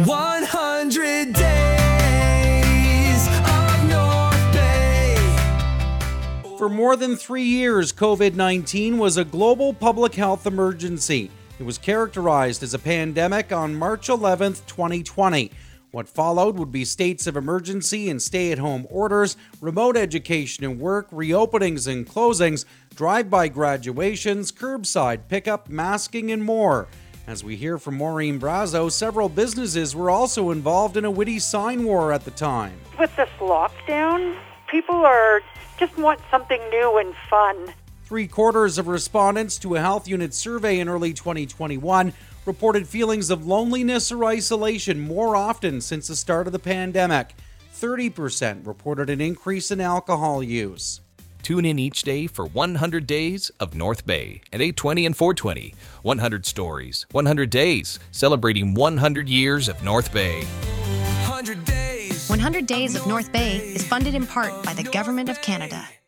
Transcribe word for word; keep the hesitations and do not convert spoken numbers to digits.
one hundred days of North Bay. For more than three years, covid nineteen was a global public health emergency. It was characterized as a pandemic on March eleventh, twenty twenty. What followed would be states of emergency and stay-at-home orders, remote education and work, reopenings and closings, drive-by graduations, curbside pickup, masking, and more. As we hear from Maureen Brazo, several businesses were also involved in a witty sign war at the time. With this lockdown, people are just want something new and fun. Three quarters of respondents to a health unit survey in early twenty twenty-one reported feelings of loneliness or isolation more often since the start of the pandemic. thirty percent reported an increase in alcohol use. Tune in each day for one hundred days of North Bay at eight twenty and four twenty. one hundred stories, one hundred days, celebrating one hundred years of North Bay. one hundred days. one hundred days of North Bay is funded in part by the Government of Canada.